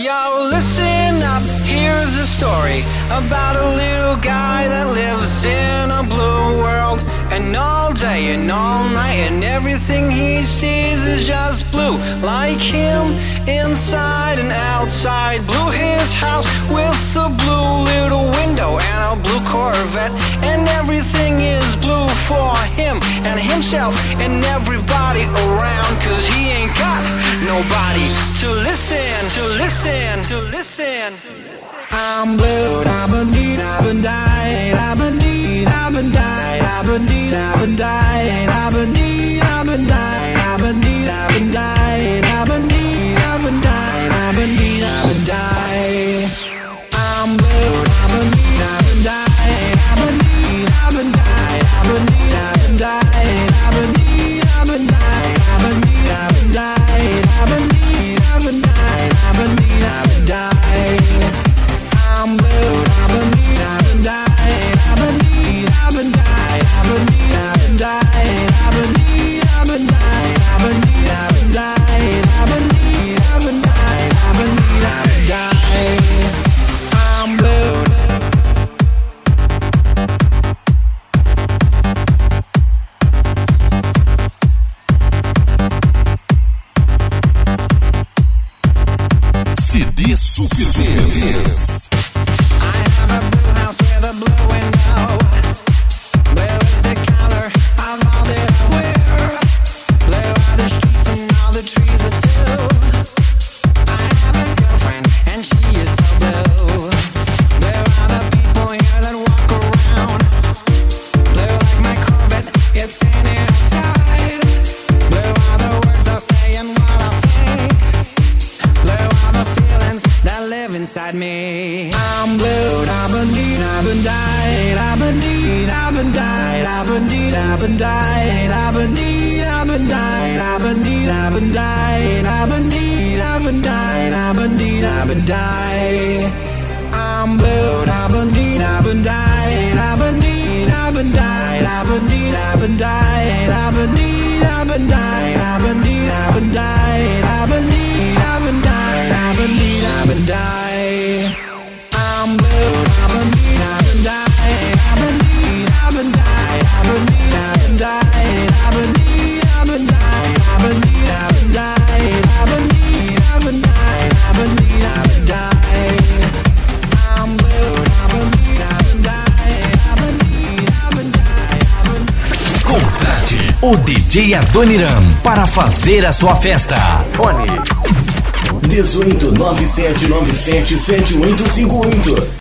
Yo, listen up, here's a story about a little guy that lives in a blue world. And all day and all night and everything he sees is just blue. Like him, inside and outside. Blue his house with a blue little window and a blue Corvette. And everything is blue for him and himself and everybody around. Cause he ain't got nobody to listen, to listen, to listen. I'm blue, I've been deed, I've been died, I've been deed, I've been died, I've been deed, I've been died, I've been deed, I've been died, I've been deed, I've been died, I've been deed, I've been died, I've been deed, I've been died. I'm blue, I've been deed, I've been died, I've been deed, I've been died, I've been deed, I've been died, I've been deed, I've been died, I've been deed, I've been died, I've been deed, I've been died, I've been deed, I've been died. I'm blue, I've been deed, I've been died, I've been deed, I've been died, I've been deed, I've been died, I've been deed, I've been died, I've been deed, I've been died, I've been deed, I've been died, I've been deed, I've been died. I'm blue. CD Super Feliz. I have a blue house with a blue window. Blue is the color of all that I wear. Blue are the streets and all the trees are too. I have a girlfriend and she is so blue. Blue are the people here that walk around. Blue like my Corvette, it's in inside. Blue are the words I say and what I think. Blue are the feelings that live inside me. I'm blue, I've been deed, I've been died, I've been deed, I've been died, I've been deed, I've been died, I've been deed, I've been died, I've been deed, I've been died, I've been deed, I've been died, I've been deed, I've been died. I'm blue, I've been deed, I've been died, I've been deed, I've been died, I've been deed, I've been died, I've been deed, I've been died, I've been deed, I've been died, I've been deed, I've been died, I've been deed, I've been died. I'm blue, I've been deed, I've been died, I've been deed, I've been died, I've been deed, I've been died, I've been deed, I've been died, I've been deed, I've been died, I've been deed, I've been died, I've been deed, I've been died. I'm blue, I've been deed, I've been died, I've been deed, I've been died, I've been deed. Contrate o DJ Adoniran para fazer a sua festa. Fone 18 9797 7858.